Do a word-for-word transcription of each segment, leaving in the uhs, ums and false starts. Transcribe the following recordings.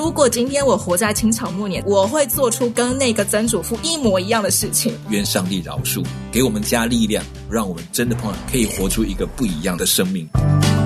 如果今天我活在清朝末年，我会做出跟那个曾祖父一模一样的事情。 愿上帝饶恕，给我们加力量，让我们真的可以活出一个不一样的生命。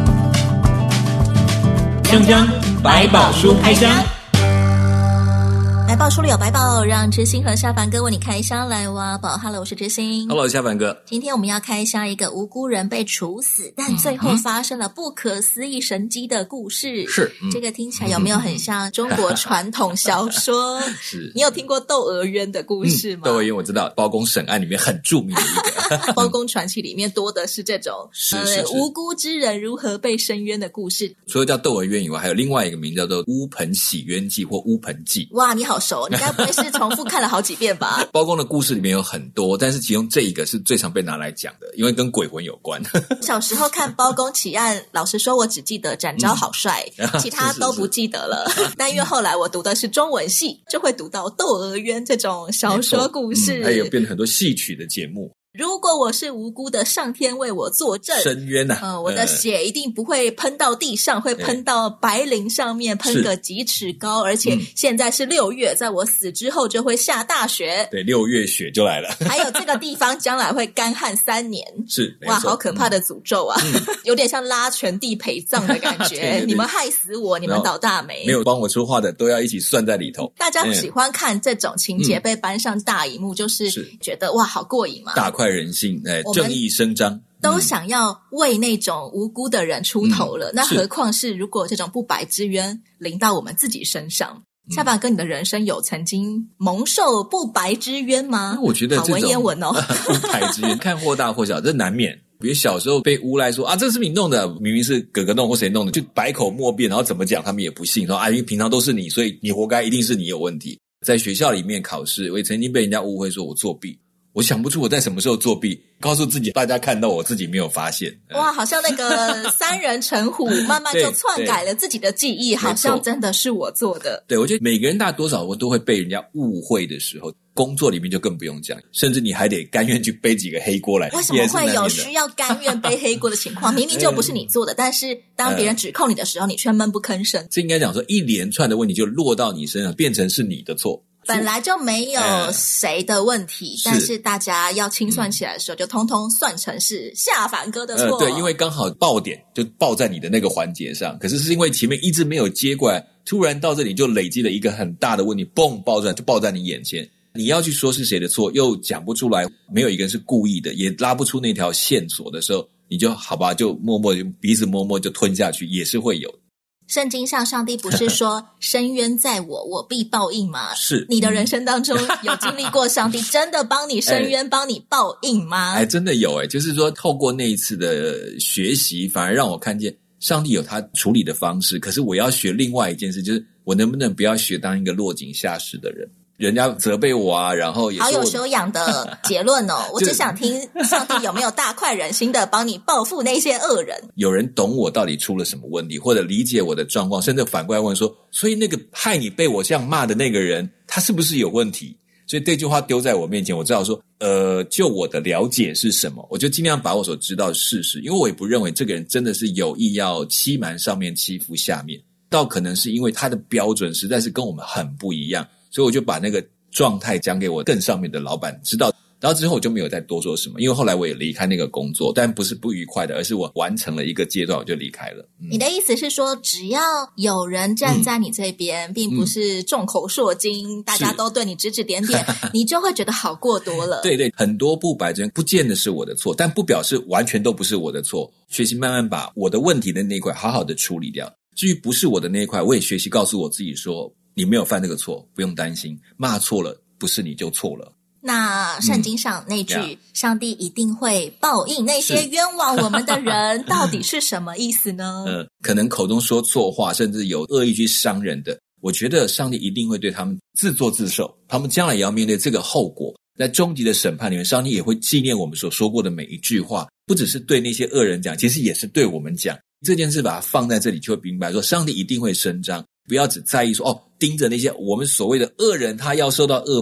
锵锵百宝书开箱， 百宝书里有百宝，让知心和下凡哥为你开箱来挖宝。Hello， 我是知心。 Hello， 下凡哥。 今天我们要开箱一个无辜人被处死，但最后发生了不可思议神迹的故事。 是、嗯， 这个听起来有没有很像中国传统小说？ 是。 你有听过窦娥冤的故事吗？ 嗯、窦娥冤我知道，包公审案里面很著名的一个。 包公传奇里面多的是这种是是是、 呃、无辜之人如何被申冤的故事。 除了叫窦娥冤以外，还有另外一个名叫做乌盆洗冤记或乌盆记。 哇，你好熟，你该不会是重复看了好几遍吧？ 包公的故事里面有很多，但是其中这一个是最常被拿来讲的，因为跟鬼魂有关。 小时候看包公起案，老实说我只记得展昭好帅、嗯、其他都不记得了。是是是但因为后来我读的是中文系，就会读到窦娥冤这种小说故事， 嗯、还有变成很多戏曲的节目。 如果我是无辜的，上天为我作证， 申冤啊！ 呃，我的血一定不会喷到地上，嗯、会喷到白绫上面，喷个几尺高。而且现在是六月，在我死之后就会下大雪。 对，六月雪就来了。 还有这个地方将来会干旱三年。 是， 哇，好可怕的诅咒啊！嗯、有点像拉全地陪葬的感觉。对对对，你们害死我，你们倒大霉。 没有帮我说话的都要一起算在里头。 大家喜欢看这种情节被搬上大荧幕，嗯、就是觉得哇，好过瘾嘛， 大快人心，哎，正义伸张。 都想要为那种无辜的人出头了，嗯、那何况是如果这种不白之冤临到我们自己身上。嗯、下巴哥，你的人生有曾经蒙受不白之冤吗？ 我觉得这种好文言文哦， 不白之冤看或大或小，这难免。比如小时候被诬赖说啊，这是你弄的，明明是哥哥弄或谁弄的，就百口莫辩，然后怎么讲他们也不信，说啊，因为平常都是你，所以你活该，一定是你有问题。在学校里面考试，我也曾经被人家误会说我作弊。我想不出我在什么时候作弊，告诉自己大家看到我自己没有发现。 哇，好像那个三人成虎慢慢就篡改了自己的记忆，好像真的是我做的。 对，我觉得每个人大多少我都会被人家误会的时候，工作里面就更不用讲，甚至你还得甘愿去背几个黑锅来。 为什么会有需要甘愿背黑锅的情况？明明就不是你做的，但是当别人指控你的时候，你却闷不吭声。 这应该讲说一连串的问题就落到你身上，变成是你的错。 本来就没有谁的问题，呃、但是大家要清算起来的时候，就通通算成是下凡哥的错。 呃、对，因为刚好爆点就爆在你的那个环节上，可是是因为前面一直没有接过来，突然到这里就累积了一个很大的问题，嘣爆出来就爆在你眼前。你要去说是谁的错，又讲不出来，没有一个人是故意的，也拉不出那条线索的时候，你就好吧，就默默鼻子摸摸就吞下去，也是会有的。 圣经上上帝不是说深渊在我，我必报应吗？ 是。 你的人生当中有经历过上帝真的帮你深渊、哎、帮你报应吗？ 哎，真的有哎，就是说透过那一次的学习，反而让我看见上帝有他处理的方式。可是我要学另外一件事，就是我能不能不要学当一个落井下石的人？人家责备我啊，然后也好有修养的结论哦。我只想听上帝有没有大快人心的帮你报复那些恶人。 有人懂我到底出了什么问题，或者理解我的状况，甚至反过来问说，所以那个害你被我这样骂的那个人，他是不是有问题？所以这句话丢在我面前，我知道说呃，就我的了解是什么，我就尽量把我所知道的事实，因为我也不认为这个人真的是有意要欺瞒上面欺负下面，倒可能是因为他的标准实在是跟我们很不一样，所以我就把那个状态讲给我更上面的老板知道，然后之后我就没有再多说什么，因为后来我也离开那个工作，但不是不愉快的，而是我完成了一个阶段我就离开了。 嗯、你的意思是说，只要有人站在你这边，嗯、并不是众口铄金，嗯、大家都对你指指点点，你就会觉得好过多了。 对对，很多不白之冤不见得是我的错，但不表示完全都不是我的错。学习慢慢把我的问题的那一块好好的处理掉。至于不是我的那一块，我也学习告诉我自己说，你没有犯这个错，不用担心，骂错了不是你就错了。 那圣经上那句、嗯、上帝一定会报应那些冤枉我们的人到底是什么意思呢？ 呃，可能口中说错话，甚至有恶意去伤人的，我觉得上帝一定会对他们自作自受，他们将来也要面对这个后果。在终极的审判里面，上帝也会纪念我们所说过的每一句话，不只是对那些恶人讲，其实也是对我们讲。这件事把它放在这里，就会明白说上帝一定会伸张，不要只在意说哦，盯着那些我们所谓的恶人他要受到恶报，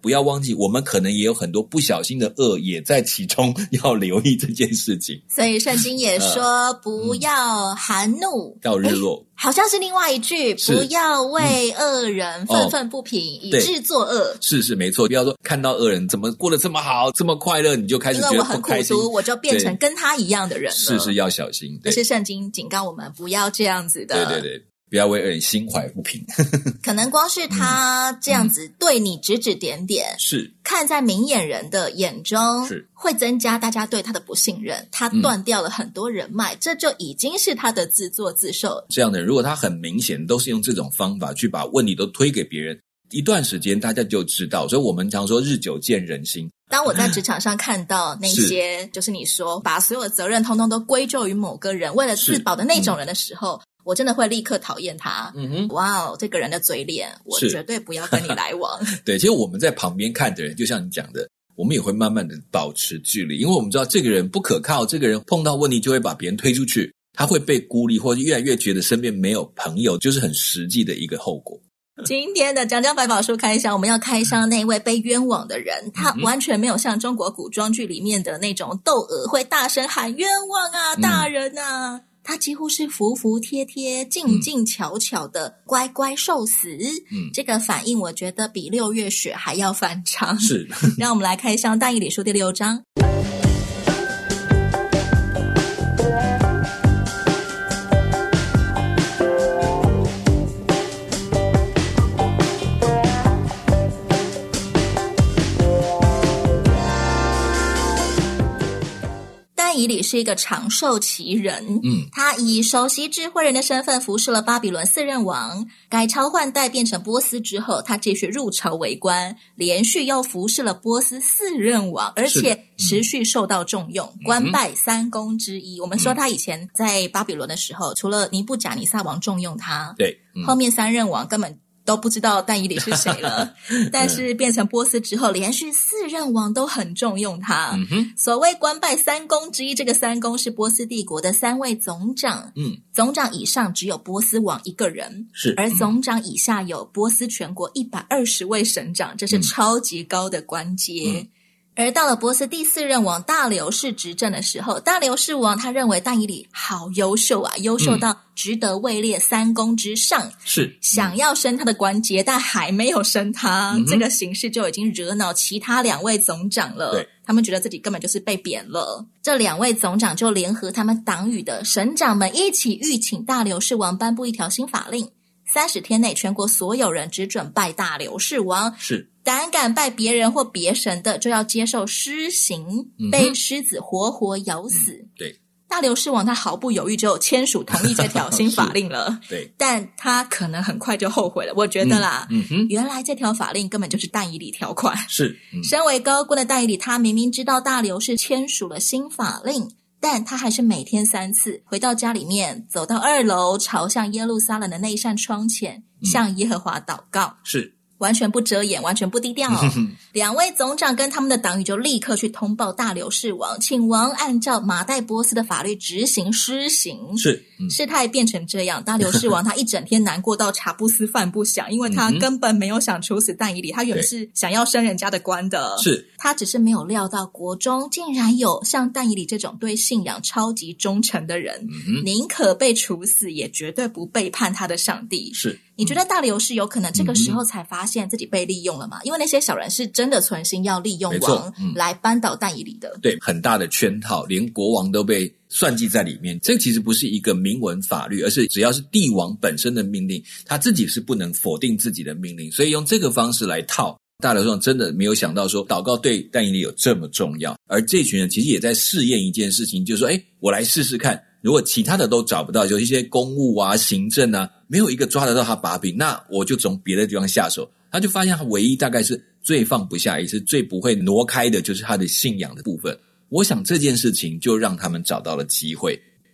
不要忘记我们可能也有很多不小心的恶也在其中，要留意这件事情。 所以圣经也说、呃、不要含怒到日落， 好像是另外一句，不要为恶人愤愤不平、嗯哦、以致作恶。 是是没错，不要说看到恶人怎么过得这么好这么快乐，你就开始觉得不开心， 因为我很苦读，我就变成跟他一样的人了。 是是要小心， 这是圣经警告我们不要这样子的。 对对对，不要为恶人心怀不平。 可能光是他这样子对你指指点点、嗯、 是看在明眼人的眼中，是会增加大家对他的不信任，他断掉了很多人脉、嗯、这就已经是他的自作自受。 这样的人如果他很明显都是用这种方法去把问题都推给别人，一段时间大家就知道，所以我们常说日久见人心。 当我在职场上看到那些是就是你说把所有的责任通通都归咎于某个人为了自保的那种人的时候、嗯，我真的会立刻讨厌他。嗯哼，哇哦，这个人的嘴脸，我绝对不要跟你来往。 对，其实我们在旁边看的人，就像你讲的，我们也会慢慢的保持距离，因为我们知道这个人不可靠，这个人碰到问题就会把别人推出去，他会被孤立，或者越来越觉得身边没有朋友，就是很实际的一个后果。 今天的讲讲百宝书开箱，我们要开箱那位被冤枉的人，他完全没有像中国古装剧里面的那种窦娥会大声喊冤枉啊、大人啊。嗯，他几乎是服服帖帖、静静悄悄的乖乖受死。嗯，这个反应我觉得比六月雪还要反常。 是， 让我们来开箱但以理书第六章。但以理是一个长寿奇人，嗯，他以首席智慧人的身份服侍了巴比伦四任王，改朝换代变成波斯之后，他继续入朝为官，连续又服侍了波斯四任王，而且持续受到重用，嗯，官拜三公之一。我们说他以前在巴比伦的时候，除了尼布甲尼撒王重用他， 对， 嗯，后面三任王根本都不知道但以理是谁了。但是变成波斯之后，连续四任王都很重用他。嗯哼，所谓官拜三公之一，这个三公是波斯帝国的三位总长。嗯，总长以上只有波斯王一个人，是，而总长以下有波斯全国一百二十位省长，这是超级高的官阶。嗯，而到了波斯第四任王大流士执政的时候，大流士王他认为但以理好优秀啊，优秀到值得位列三公之上，是，嗯，想要升他的官阶，但还没有升他，嗯，这个形势就已经惹恼其他两位总长了。对，他们觉得自己根本就是被贬了。这两位总长就联合他们党羽的省长们一起欲请大流士王颁布一条新法令，三十天内全国所有人只准拜大流士王，是，胆敢拜别人或别神的就要接受施刑，嗯，被狮子活活咬死。嗯，对，大流士王他毫不犹豫就签署同意这条新法令了。对，但他可能很快就后悔了。我觉得啦，嗯嗯，原来这条法令根本就是但以理条款。是，嗯，身为高官的但以理，他明明知道大流士签署了新法令，但他还是每天三次回到家里面，走到二楼，朝向耶路撒冷的那一扇窗前，嗯，向耶和华祷告。是，完全不遮掩，完全不低调。两位总长跟他们的党羽就立刻去通报大流士王，请王按照马代波斯的法律执行施行。是，嗯，事态变成这样，大流士王他一整天难过到茶不思饭不想，因为他根本没有想处死但以理，他原本是想要升人家的官的。是，他只是没有料到国中竟然有像但以理这种对信仰超级忠诚的人，嗯，宁可被处死也绝对不背叛他的上帝。是，你觉得大流士有可能这个时候才发现自己被利用了吗？因为那些小人是真的存心要利用王，嗯，来扳倒但以理的。对， 很大的圈套，连国王都被算计在里面。这其实不是一个明文法律，而是只要是帝王本身的命令，他自己是不能否定自己的命令，所以用这个方式来套。大流士王真的没有想到说祷告对但以理有这么重要，而这群人其实也在试验一件事情，就是说诶我来试试看，如果其他的都找不到，有一些公务啊行政啊没有一个抓得到他把柄，那我就从别的地方下手。他就发现他唯一大概是最放不下，也是最不会挪开的，就是他的信仰的部分。我想这件事情就让他们找到了机会。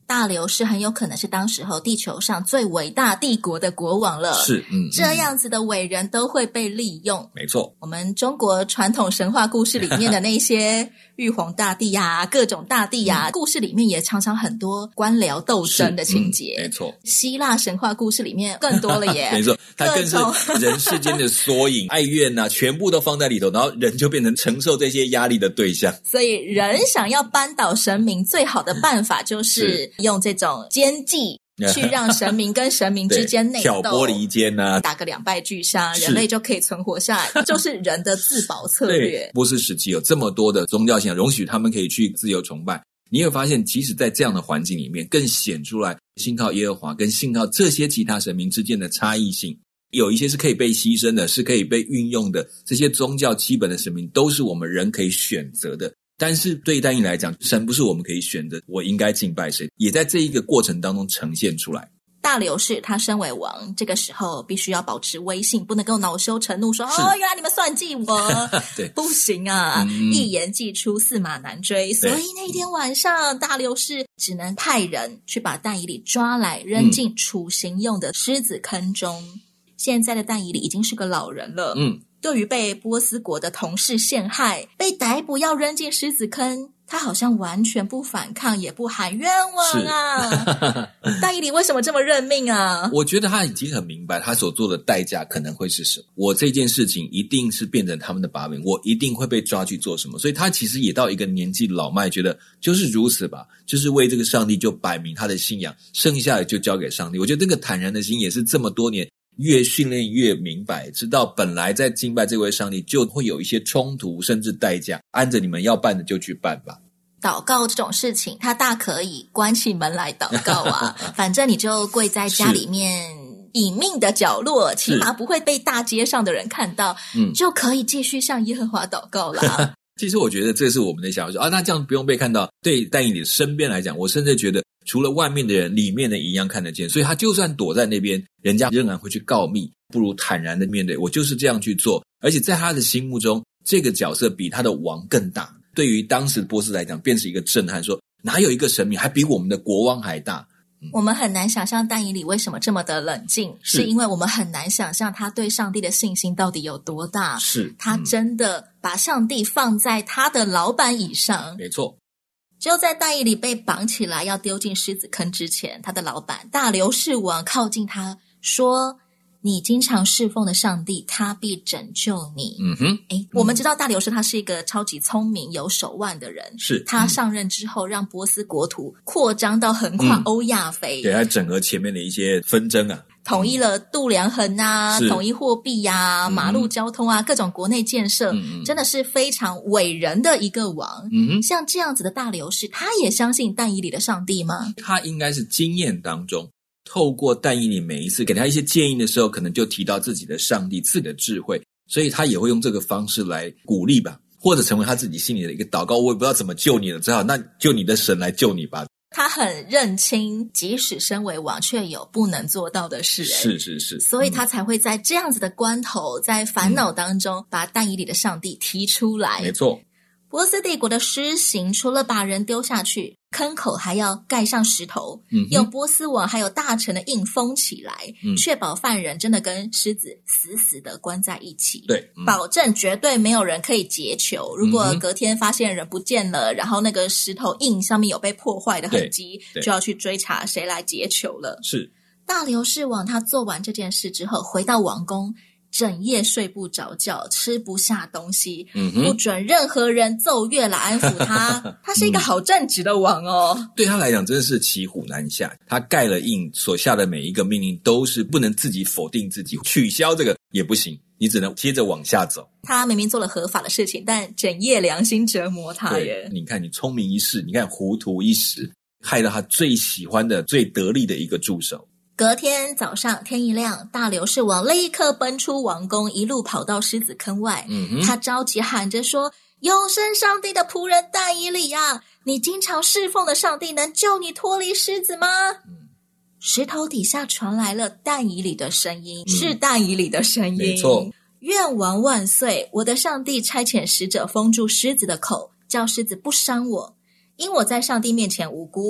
大流士很有可能是当时候地球上最伟大帝国的国王了。 是，嗯， 这样子的伟人都会被利用。 没错， 我们中国传统神话故事里面的那些玉皇大帝啊，各种大帝啊，嗯、故事里面也常常很多官僚斗争的情节。 嗯、没错， 希腊神话故事里面更多了耶。 没错，它更是人世间的缩影，哀怨啊，全部都放在里头，然后人就变成承受这些压力的对象。 所以人想要扳倒神明，最好的办法就是用这种奸计去让神明跟神明之间内斗， 挑拨离间啊， 打个两败俱伤，人类就可以存活下来，就是人的自保策略。 波斯时期有这么多的宗教信仰，容许他们可以去自由崇拜。你会发现，即使在这样的环境里面，更显出来信靠耶和华跟信靠这些其他神明之间的差异性。有一些是可以被牺牲的，是可以被运用的，这些宗教基本的神明都是我们人可以选择的。但是对但以理来讲，神不是我们可以选择我应该敬拜谁，也在这一个过程当中呈现出来。 大流士他身为王，这个时候必须要保持威信，不能够恼羞成怒说哦，原来你们算计我对，不行啊、嗯、一言既出驷马难追。所以那天晚上大流士只能派人去把但以理抓来扔进处刑用的狮子坑中、嗯、现在的但以理已经是个老人了，嗯，对于被波斯国的同事陷害被逮捕要扔进狮子坑，他好像完全不反抗也不喊冤枉啊。但以理为什么这么认命啊？ 我觉得他已经很明白他所做的代价可能会是什么，我这件事情一定是变成他们的把柄，我一定会被抓去做什么，所以他其实也到一个年纪老迈，觉得就是如此吧，就是为这个上帝就摆明他的信仰，剩下的就交给上帝。我觉得这个坦然的心也是这么多年越训练越明白，知道本来在敬拜这位上帝就会有一些冲突甚至代价，按着你们要办的就去办吧。 祷告这种事情他大可以关起门来祷告啊反正你就跪在家里面隐秘的角落，起码不会被大街上的人看到，嗯，就可以继续向耶和华祷告啦其实我觉得这是我们的想法，说啊，那这样不用被看到。对但以理身边来讲，我甚至觉得除了外面的人，里面的一样看得见，所以他就算躲在那边，人家仍然会去告密，不如坦然的面对，我就是这样去做。而且在他的心目中，这个角色比他的王更大，对于当时波斯来讲便是一个震撼，说哪有一个神明还比我们的国王还大。 嗯、我们很难想象但以理为什么这么的冷静， 是, 是因为我们很难想象他对上帝的信心到底有多大， 是他真的把上帝放在他的老板以上。 没错， 就在但以理被绑起来要丢进狮子坑之前，他的老板大流士王靠近他说，你经常侍奉的上帝他必拯救你。 嗯哼， 诶，我们知道大流士他是一个超级聪明有手腕的人， 是他上任之后让波斯国土扩张到横跨欧亚非、 嗯、对，他整合前面的一些纷争啊， 统一了度量衡啊，统一货币啊、嗯、马路交通啊，各种国内建设、嗯、真的是非常伟人的一个王、嗯、像这样子的大流士，他也相信但以理的上帝吗？ 他应该是经验当中透过但以理每一次给他一些建议的时候，可能就提到自己的上帝，自己的智慧，所以他也会用这个方式来鼓励吧，或者成为他自己心里的一个祷告，我也不知道怎么救你了，只好那就你的神来救你吧。 他很认清即使身为王却有不能做到的事， 是是是， 所以他才会在这样子的关头、嗯、在烦恼当中把但以理的上帝提出来。 没错， 波斯帝国的施行除了把人丢下去，坑口还要盖上石头、嗯、用波斯王还有大臣的印封起来、嗯、确保犯人真的跟狮子死死的关在一起。 对、嗯、 保证绝对没有人可以劫囚，如果隔天发现人不见了、嗯、然后那个石头印上面有被破坏的痕迹，就要去追查谁来劫囚了。 是大流士王他做完这件事之后回到王宫，整夜睡不着觉，吃不下东西、嗯、不准任何人奏乐来安抚他他是一个好正直的王哦、嗯、 对他来讲真的是骑虎难下，他盖了印，所下的每一个命令都是不能自己否定自己，取消这个也不行，你只能接着往下走。 他明明做了合法的事情，但整夜良心折磨他耶。 你看你聪明一世，你看糊涂一时，害到他最喜欢的最得力的一个助手。 隔天早上天一亮，大流士王立刻奔出王宫，一路跑到狮子坑外、嗯、他着急喊着说，有生上帝的仆人但以理啊，你经常侍奉的上帝能救你脱离狮子吗、嗯、石头底下传来了但以理的声音、嗯、是但以理的声音， 没错， 愿王万岁，我的上帝差遣使者封住狮子的口，叫狮子不伤我，因我在上帝面前无辜，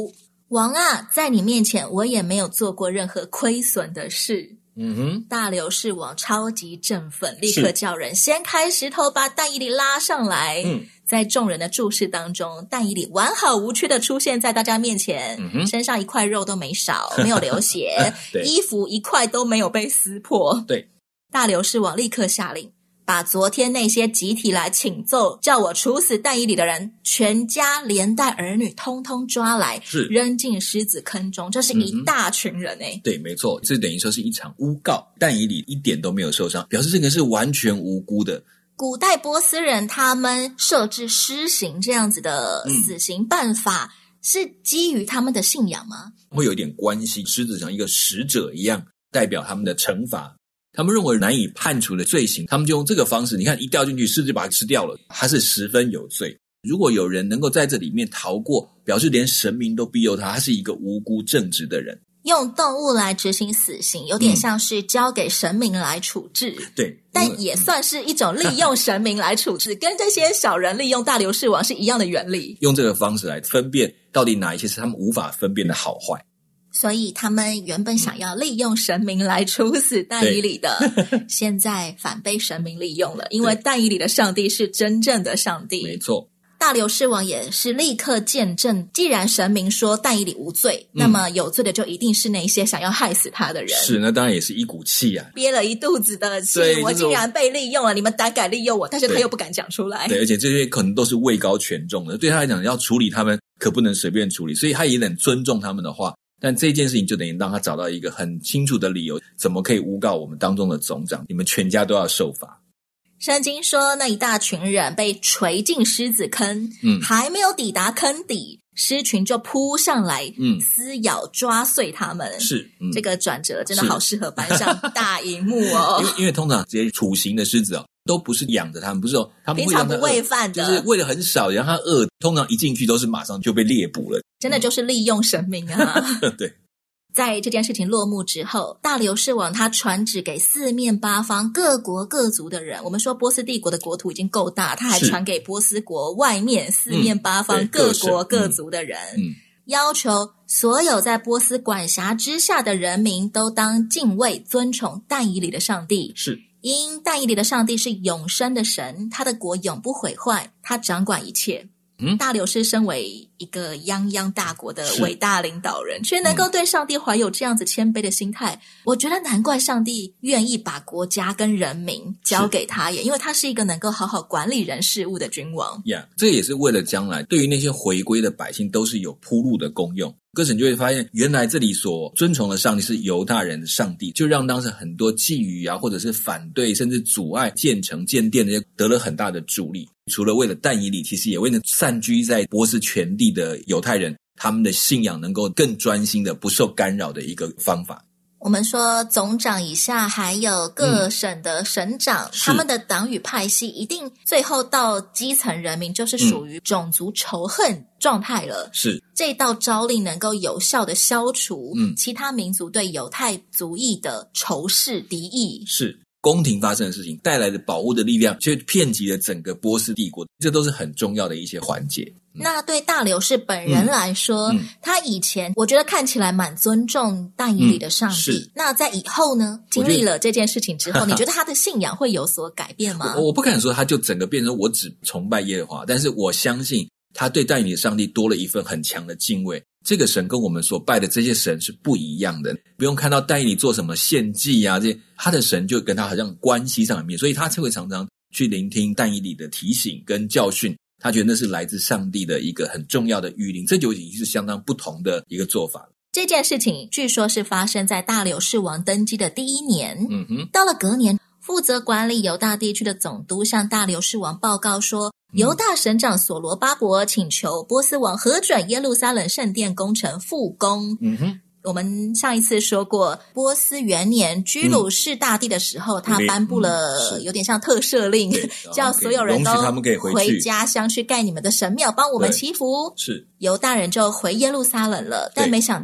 王啊，在你面前我也没有做过任何亏损的事。 嗯哼， 大流士王超级振奋，立刻叫人掀开石头把但以理拉上来。嗯，在众人的注视当中，但以理完好无缺的出现在大家面前，嗯、身上一块肉都没少，没有流血衣服一块都没有被撕破。 对， 大流士王立刻下令，把昨天那些集体来请奏叫我处死但以理的人，全家连带儿女通通抓来， 是扔进狮子坑中。这是一大群人诶、欸嗯、对，没错，这等于说是一场诬告，但以理一点都没有受伤，表示这个是完全无辜的。 古代波斯人他们设置施行这样子的死刑办法、嗯、是基于他们的信仰吗？ 会有一点关系，狮子像一个使者一样代表他们的惩罚，他们认为难以判处的罪行，他们就用这个方式，你看一掉进去狮子就把它吃掉了，他是十分有罪。如果有人能够在这里面逃过，表示连神明都庇佑他，他是一个无辜正直的人。 用动物来执行死刑有点像是交给神明来处置、嗯、对，但也算是一种利用神明来处置跟这些小人利用大流士王是一样的原理， 用这个方式来分辨到底哪一些是他们无法分辨的好坏。 所以他们原本想要利用神明来处死但以理的，现在反被神明利用了，因为但以理的上帝是真正的上帝。 没错， 大流士王也是立刻见证，既然神明说但以理无罪、嗯、那么有罪的就一定是那些想要害死他的人。 是，那当然也是一股气啊， 憋了一肚子的气，我竟然被利用了，你们胆敢利用我，但是他又不敢讲出来。 对，而且这些可能都是位高权重的，对他来讲要处理他们可不能随便处理，所以他也能尊重他们的话，但这件事情就等于让他找到一个很清楚的理由，怎么可以诬告我们当中的总长，你们全家都要受罚。 圣经说那一大群人被垂进狮子坑，嗯，还没有抵达坑底，狮群就扑上来，嗯，撕咬抓碎他们。是、嗯、这个转折真的好适合搬上大荧幕哦。 因为因为通常这些处刑的狮子哦，都不是养着他们，不是哦，他们会平常不喂饭的， 就是喂的很少，让他饿，通常一进去都是马上就被猎捕了。 真的就是利用神明啊。 对。 在这件事情落幕之后，大流士王他传旨给四面八方各国各族的人，我们说波斯帝国的国土已经够大，他还传给波斯国外面四面八方各国各族的人、嗯嗯、要求所有在波斯管辖之下的人民都当敬畏尊崇但以理的上帝，是因但以理的上帝是永生的神，他的国永不毁坏，他掌管一切。嗯，大流士身为一个泱泱大国的伟大领导人，却能够对上帝怀有这样子谦卑的心态、嗯、我觉得难怪上帝愿意把国家跟人民交给他也，因为他是一个能够好好管理人事物的君王。 呀、yeah, 这也是为了将来对于那些回归的百姓都是有铺路的功用。哥神就会发现，原来这里所尊崇的上帝是犹大人的上帝，就让当时很多觊觎啊，或者是反对甚至阻碍建城建殿的得了很大的助力。除了为了但以理，其实也为了散居在波斯全地的犹太人，他们的信仰能够更专心的不受干扰的一个方法。 我们说总长以下还有各省的省长、嗯、他们的党与派系一定最后到基层人民就是属于种族仇恨状态了、嗯、是这道诏令能够有效的消除、嗯、其他民族对犹太族裔的仇视敌意。是宫廷发生的事情带来的保护的力量却遍及了整个波斯帝国，这都是很重要的一些环节。 那对大流士本人来说、嗯嗯、他以前我觉得看起来蛮尊重但以理的上帝、嗯、那在以后呢，经历了这件事情之后，你觉得他的信仰会有所改变吗？ 我, 我不敢说他就整个变成我只崇拜耶和华，但是我相信他对但以理的上帝多了一份很强的敬畏。这个神跟我们所拜的这些神是不一样的，不用看到但以理做什么献祭啊，这些他的神就跟他好像关系上面，所以他才会常常去聆听但以理的提醒跟教训，他觉得那是来自上帝的一个很重要的谕令，这就已经是相当不同的一个做法了。 这件事情据说是发生在大流士王登基的第一年，嗯哼，到了隔年，负责管理犹大地区的总督向大流士王报告说，犹大省长所罗巴伯请求波斯王核准耶路撒冷圣殿工程复工。嗯哼，我们上一次说过，波斯元年居鲁士大帝的时候、嗯、他颁布了有点像特赦令、嗯、叫所有人都回家乡去盖你们的神庙，帮我们祈福。是犹大人就回耶路撒冷了，但没想到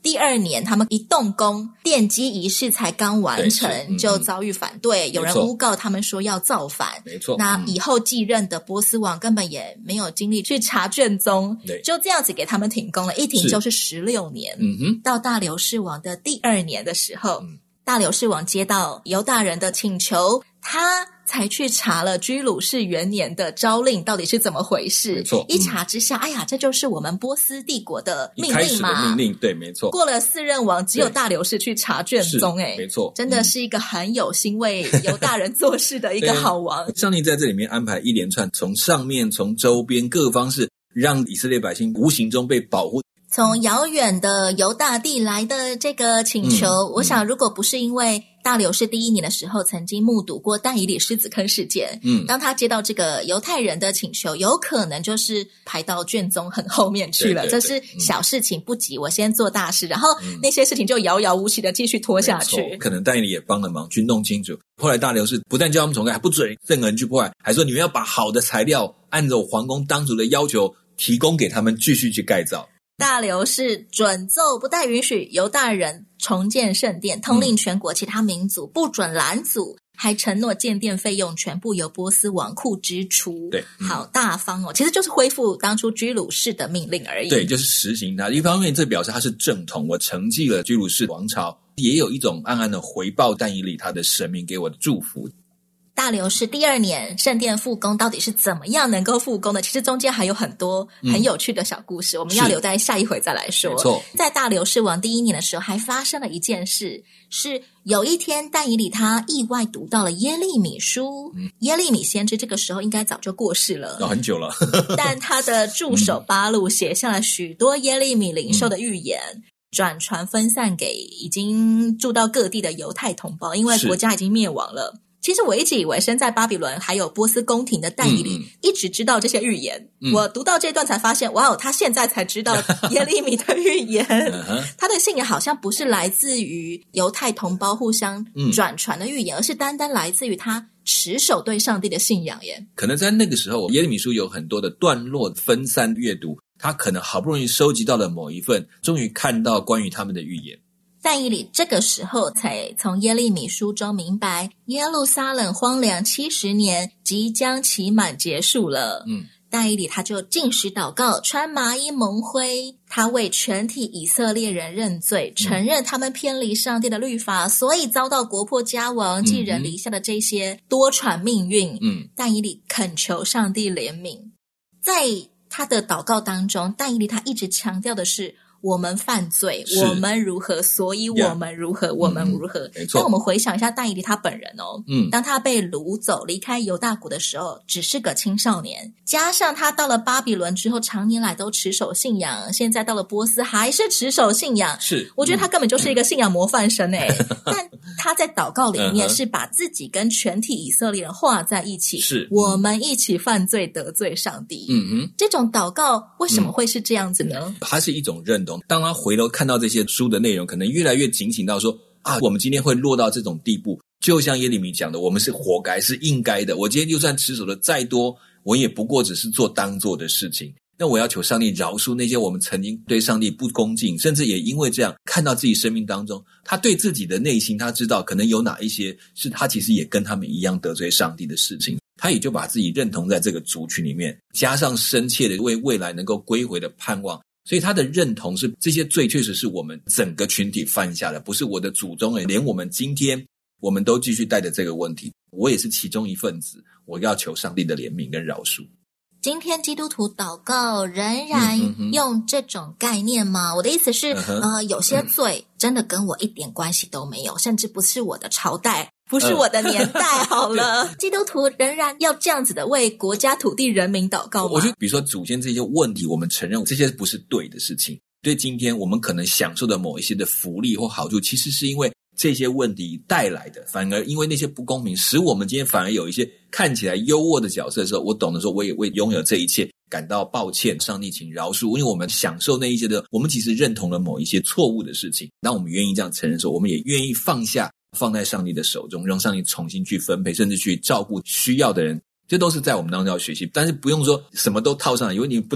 第二年他们一动工，奠基仪式才刚完成， 嗯、 就遭遇反对，有人诬告他们说要造反。 没错， 那以后继任的波斯王根本也没有精力去查卷宗，就这样子给他们停工了，一停就是十六年。 嗯哼， 到大流士王的第二年的时候，嗯、大流士王接到犹大人的请求，他才去查了居鲁士元年的诏令到底是怎么回事。 没错， 一查之下，嗯、哎呀，这就是我们波斯帝国的命令嘛。 一开始的命令，对，没错。 过了四任王，只有大流士去查卷宗，哎， 没错， 真的是一个很有心为犹大人做事的一个好王。 上帝在这里面安排一连串，从上面、从周边各个方式，让以色列百姓无形中被保护。 从遥远的犹大地来的这个请求，嗯、我想如果不是因为大流士第一年的时候曾经目睹过但以理狮子坑事件，嗯，当他接到这个犹太人的请求，有可能就是排到卷宗很后面去了。 对对对， 这是小事情不急，嗯、我先做大事，然后那些事情就遥遥无期的继续拖下去。 可能但以理也帮了忙去弄清楚。后来大流士不但叫他们重盖，还不准任何人去破坏，还说你们要把好的材料按照皇宫当主的要求提供给他们继续去盖造。 大流士准奏，不但允许犹大人重建圣殿，通令全国其他民族不准拦阻，还承诺建殿费用全部由波斯王库支出。 对，嗯、 好大方哦！其实就是恢复当初居鲁士的命令而已。 对，就是实行它。一方面，这表示他是正统，我承继了居鲁士王朝，也有一种暗暗的回报但以理他的神明给我的祝福。 大流士第二年圣殿复工到底是怎么样能够复工的？其实中间还有很多很有趣的小故事，嗯、我们要留在下一回再来说。 没错， 在大流士王第一年的时候，还发生了一件事，是有一天但以理他意外读到了耶利米书。嗯、耶利米先知这个时候应该早就过世了， 哦、很久了， 但他的助手巴录写下了许多耶利米领受的预言。嗯转传分散给已经住到各地的犹太同胞，因为国家已经灭亡了。其实我一直以为身在巴比伦还有波斯宫廷的但以理、嗯、一直知道这些预言、嗯、我读到这段才发现，哇哦，他现在才知道耶利米的预言他的信仰好像不是来自于犹太同胞互相转传的预言、嗯、而是单单来自于他持守对上帝的信仰耶。 可能在那个时候耶利米书有很多的段落分散阅读，他可能好不容易收集到了某一份，终于看到关于他们的预言。 但以理这个时候才从耶利米书中明白，耶路撒冷荒凉七十年即将期满结束了。嗯，但以理他就禁食祷告，穿麻衣蒙灰，他为全体以色列人认罪，承认他们偏离上帝的律法，嗯、所以遭到国破家亡、寄人篱下的这些多舛命运。嗯，但以理恳求上帝怜悯。在他的祷告当中，但以理他一直强调的是，我们犯罪，我们如何，所以我们如何， yeah. 我们如何。 没错。 但我们回想一下但以理他本人哦，嗯，当他被掳走离开犹大国的时候，只是个青少年，加上他到了巴比伦之后，常年来都持守信仰，现在到了波斯还是持守信仰， 是， 我觉得他根本就是一个信仰模范生诶。但他在祷告里面是把自己跟全体以色列人画在一起， 是我们一起犯罪得罪上帝。 嗯哼， 这种祷告为什么会是这样子呢？嗯、 它是一种认同。当他回头看到这些书的内容，可能越来越警醒到说啊，我们今天会落到这种地步，就像耶利米讲的，我们是活该，是应该的。我今天就算持守的再多，我也不过只是做当做的事情。那我要求上帝饶恕那些我们曾经对上帝不恭敬，甚至也因为这样看到自己生命当中，他对自己的内心他知道可能有哪一些是他其实也跟他们一样得罪上帝的事情，他也就把自己认同在这个族群里面，加上深切的为未来能够归回的盼望。所以他的认同是这些罪确实是我们整个群体犯下的，不是我的祖宗人，连我们今天我们都继续带着这个问题，我也是其中一份子，我要求上帝的怜悯跟饶恕。 今天基督徒祷告仍然用这种概念吗？嗯、我的意思是、嗯、呃，有些罪真的跟我一点关系都没有，甚至不是我的朝代，不是我的年代好了、嗯、基督徒仍然要这样子的为国家土地人民祷告吗？ 我觉得比如说祖先这些问题，我们承认这些不是对的事情，对今天我们可能享受的某一些的福利或好处，其实是因为这些问题带来的，反而因为那些不公平使我们今天反而有一些看起来优渥的角色的时候，我懂得说我也为拥有这一切感到抱歉，上帝请饶恕，因为我们享受那一些的，我们其实认同了某一些错误的事情，当我们愿意这样承认的时候，我们也愿意放下，放在上帝的手中，让上帝重新去分配，甚至去照顾需要的人，这都是在我们当中要学习。但是不用说什么都套上来，因为你不懂不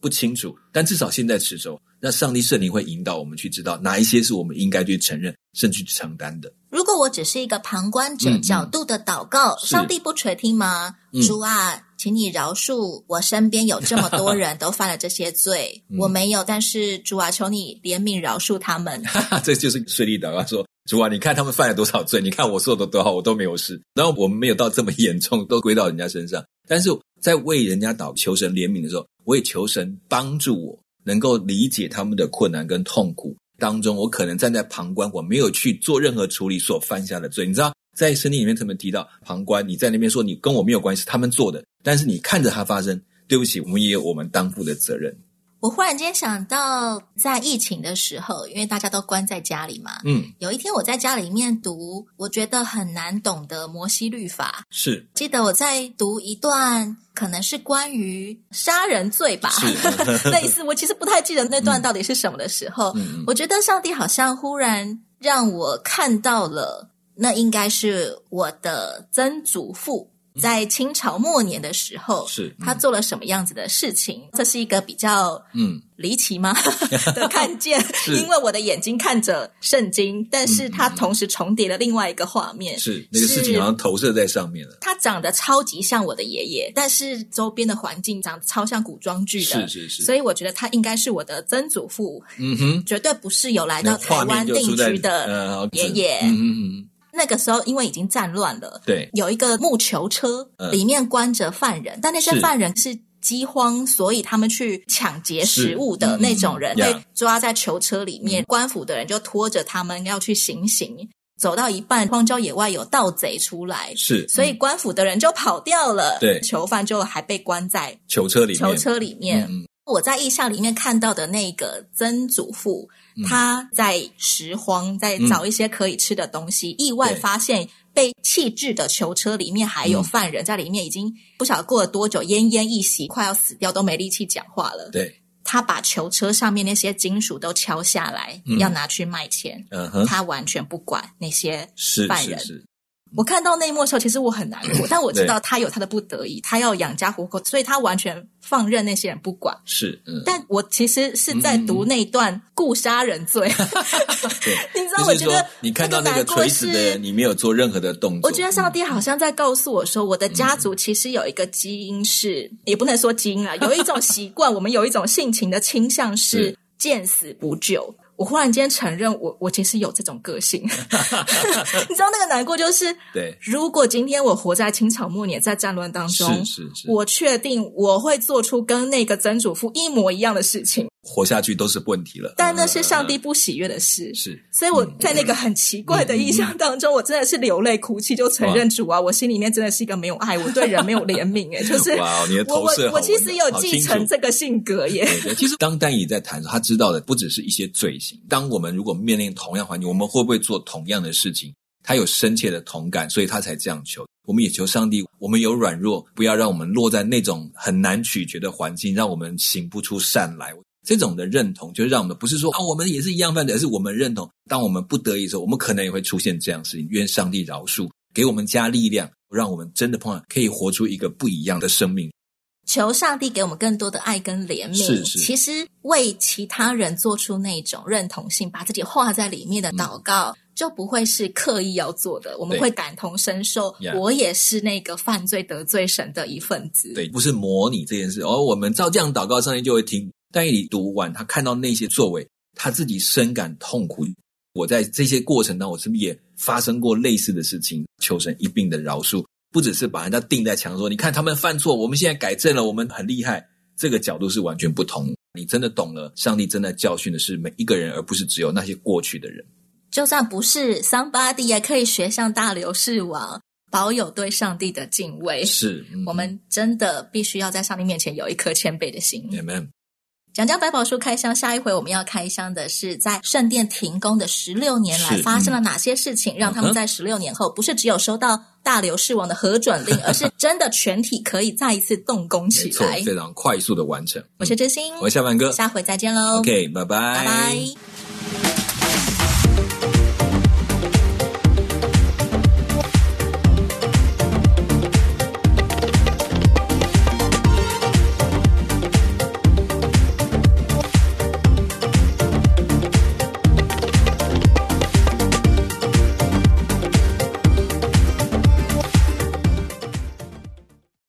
不清楚，但至少现在持守，那上帝圣灵会引导我们去知道哪一些是我们应该去承认甚至去承担的。 如果我只是一个旁观者角度的祷告，嗯嗯、上帝不垂听吗？ 嗯、 主啊，请你饶恕我身边有这么多人都犯了这些罪，嗯、我没有，但是主啊，求你怜悯饶恕他们。 这就是税吏祷告说，主啊，你看他们犯了多少罪，你看我做的多好，我都没有事。然后我们没有到这么严重，都归到人家身上。但是在为人家祷求神怜悯的时候，我也求神帮助我能够理解他们的困难跟痛苦当中，我可能站在旁观，我没有去做任何处理所犯下的罪。你知道在圣经里面特别提到旁观，你在那边说你跟我没有关系，是他们做的，但是你看着它发生，对不起，我们也有我们当负的责任。 我忽然间想到在疫情的时候，因为大家都关在家里嘛， 嗯， 有一天我在家里面读我觉得很难懂的摩西律法， 是记得我在读一段可能是关于杀人罪吧，类似，我其实不太记得那段到底是什么的时候， 嗯、 我觉得上帝好像忽然让我看到了，那应该是我的曾祖父在清朝末年的时候， 是、嗯、 他做了什么样子的事情，这是一个比较嗯离奇吗的看见因为我的眼睛看着圣经，但是它同时重叠了另外一个画面， 是那个事情好像投射在上面了。 他长得超级像我的爷爷，但是周边的环境长得超像古装剧的， 是是是， 所以我觉得他应该是我的曾祖父， 嗯哼， 绝对不是有来到台湾定居的爷爷。 嗯哼， 那个时候因为已经战乱了， 对， 有一个木囚车，里面关着犯人，嗯、但那些犯人是饥荒，所以他们去抢劫食物的那种人，被抓在囚车里面，嗯、官府的人就拖着他们要去行刑。走到一半，荒郊野外有盗贼出来， 是， 所以官府的人就跑掉了， 对， 囚犯就还被关在囚车里面。 囚车里面， 嗯嗯， 我在意象里面看到的那个曾祖父，嗯、他在拾荒，在找一些可以吃的东西，嗯、意外发现被弃置的囚车里面还有犯人在里面，已经不晓得过了多久，奄奄一息，快要死掉，都没力气讲话了。 对。 他把囚车上面那些金属都敲下来，嗯、要拿去卖钱， 嗯哼， 他完全不管那些犯人。 是是是， 我看到那一幕的时候，其实我很难过，但我知道他有他的不得已，他要养家糊口，所以他完全放任那些人不管。 是，嗯， 但我其实是在读那段故杀人罪，你知道，我觉得、就是、 你看到那个垂死的人，你没有做任何的动作。 我觉得上帝好像在告诉我说，我的家族其实有一个基因是，嗯、也不能说基因啦，有一种习惯，我们有一种性情的倾向是见死不救。我忽然间承认我我其实有这种个性你知道那个难过就是对， 如果今天我活在清朝末年，在战乱当中， 是是是， 我确定我会做出跟那个曾祖父一模一样的事情， 活下去都是问题了， 但那是上帝不喜悦的事， 是、嗯、 所以我在那个很奇怪的意象当中、嗯、我真的是流泪哭泣，就承认主啊，我心里面真的是一个没有爱，我对人没有怜悯耶就是哇，你的投射我我其实有继承这个性格耶对对，其实当丹以在谈的时候，他知道的不只是一些罪行，当我们如果面临同样环境，我们会不会做同样的事情，他有深切的同感，所以他才这样求。我们也求上帝，我们有软弱，不要让我们落在那种很难取决的环境，让我们行不出善来。这种的认同就是让我们不是说啊，我们也是一样犯的，而是我们认同当我们不得已的时候，我们可能也会出现这样的事情，愿上帝饶恕，给我们加力量，让我们真的碰到可以活出一个不一样的生命。 求上帝给我们更多的爱跟怜悯， 是是， 其实为其他人做出那种认同性，把自己画在里面的祷告、嗯、就不会是刻意要做的，我们会感同身受，我也是那个犯罪得罪神的一份子。 对，不是模拟这件事哦，我们照这样祷告，上帝就会听。但你读完，他看到那些作为，他自己深感痛苦。我在这些过程当中，我是不是也发生过类似的事情？求神一并的饶恕。不只是把人家钉在墙说，你看他们犯错，我们现在改正了，我们很厉害，这个角度是完全不同。你真的懂了，上帝真的教训的是每一个人，而不是只有那些过去的人。 就算不是 somebody 也可以学像大流士王，保有对上帝的敬畏。 是、嗯、 我们真的必须要在上帝面前有一颗谦卑的心。 Amen。 讲讲百宝书开箱，下一回我们要开箱的是在圣殿停工的十六年来发生了哪些事情，让他们在十六年后不是只有收到大流士王的核准令，而是真的全体可以再一次动工起来， 没错，非常快速的完成。 我是知心， 我是夏凡哥， 下回再见喽。 OK， 拜拜， 拜拜。